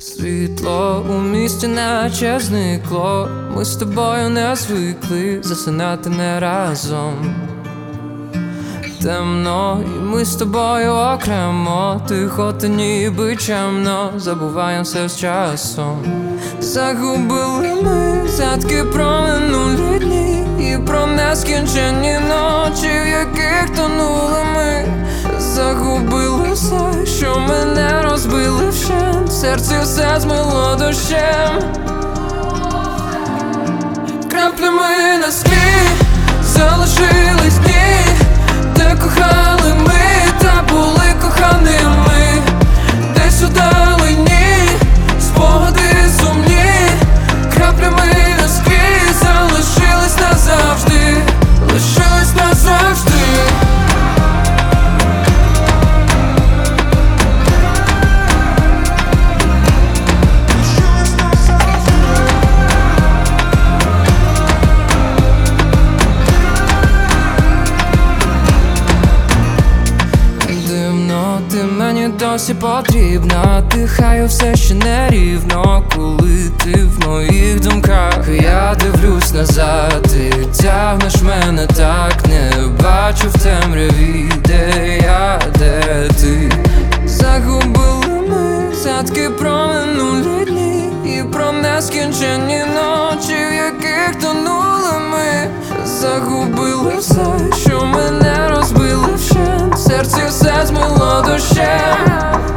Світло у місті наче зникло. Ми з тобою не звикли засинати не разом. Темно, і ми з тобою окремо. Тихо та ніби чемно, забуваємо все з часом. Загубили ми згадки про минулі дні і про нескінченні ночі, в яких тонули ми. Загубили все, що мене розбили вщент. В серці все змило дощем. Краплями на склі залишились дні, де кохали ми та були коханими. Десь у далині спогади сумні. Краплями на склі залишились назавжди, лишились назавжди. Ти мені досі потрібна, дихаю все ще нерівно, коли ти в моїх думках. Я дивлюсь назад, ти тягнеш мене так, не бачу в темряві, де я, де ти. Загубили ми згадки про минулі дні і про нескінченні ночі, в яких тонули ми. Загубили все, що мене розбили вщент. В серці все змило дощем.